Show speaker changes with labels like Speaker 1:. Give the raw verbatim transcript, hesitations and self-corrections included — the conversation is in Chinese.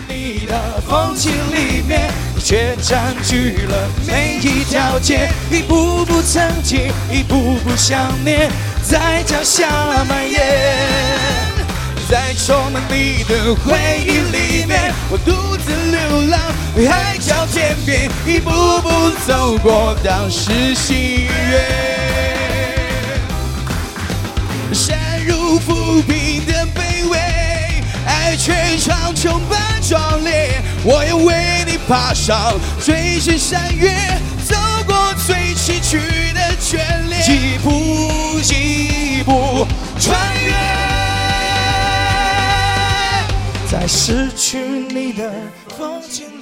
Speaker 1: 你的风景里面，你却占据了每一条街，一步步曾经，一步步想念，在脚下蔓延。在充满你的回忆里面，我独自流浪海角天边，一步步走过当时心愿。山如浮萍的卑微，爱却长穷般壮烈。我要为你爬上最深山岳，走过最崎岖的眷恋，一步一步穿越。在失去你的风景